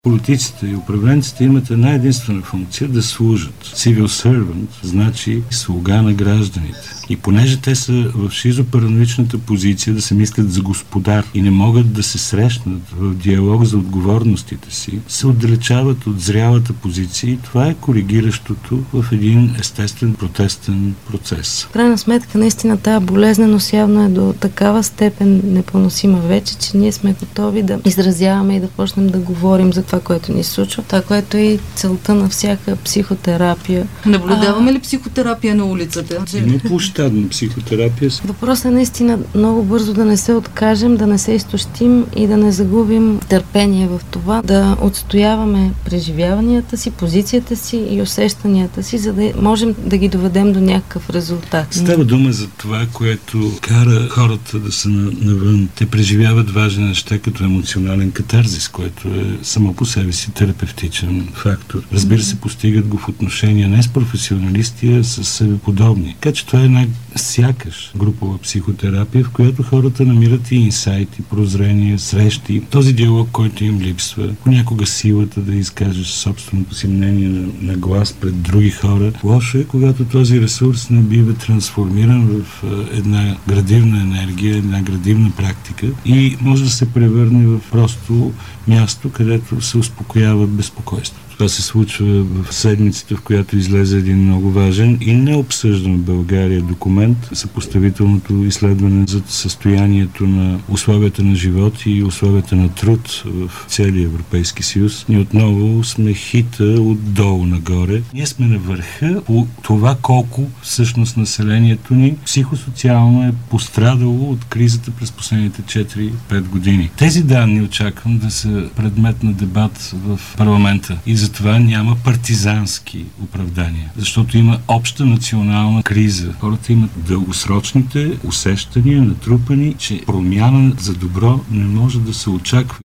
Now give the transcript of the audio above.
Политиците и управленците имат една единствена функция да служат. Civil servant значи слуга на гражданите. И понеже те са в шизопараноичната позиция да се мислят за господар и не могат да се срещнат в диалог за отговорностите си, се отдалечават от зрялата позиция и това е коригиращото в един естествен протестен процес. В крайна сметка, наистина тази болезненост явно е до такава степен непоносима вече, че ние сме готови да изразяваме и да почнем да говорим за това, което ни се случва. Това, което е и целта на всяка психотерапия. Наблюдаваме ли психотерапия на улицата? Има площадна психотерапия. Въпросът е наистина много бързо да не се откажем, да не се изтощим и да не загубим търпение в това, да отстояваме преживяванията си, позицията си и усещанията си, за да можем да ги доведем до някакъв резултат. Става дума за това, което кара хората да са навън. Те преживяват важни неща като емоционален катарзис, което е само по себе си терапевтичен фактор. Разбира се, постигат го в отношения не с професионалисти, а с себеподобни. Така че това е една сякаш групова психотерапия, в която хората намират и инсайти, прозрения, срещи. Този диалог, който им липсва, понякога силата да изкажеш собственото си мнение на глас пред други хора. Лошо е, когато този ресурс не бива трансформиран в една градивна енергия, една градивна практика и може да се превърне в просто място, където се успокоява безпокойството. Това се случва в седмицата, в която излезе един много важен и необсъждан в България документ, съпоставителното изследване за състоянието на условията на живот и условията на труд в целия Европейски съюз. Ние отново сме хита отдолу нагоре. Ние сме на върха по това колко всъщност населението ни психосоциално е пострадало от кризата през последните 4-5 години. Тези данни очаквам да са предмет на дебат в парламента и затова няма партизански оправдания, защото има обща национална криза. Хората имат дългосрочните усещания, натрупани, че промяна за добро не може да се очаква.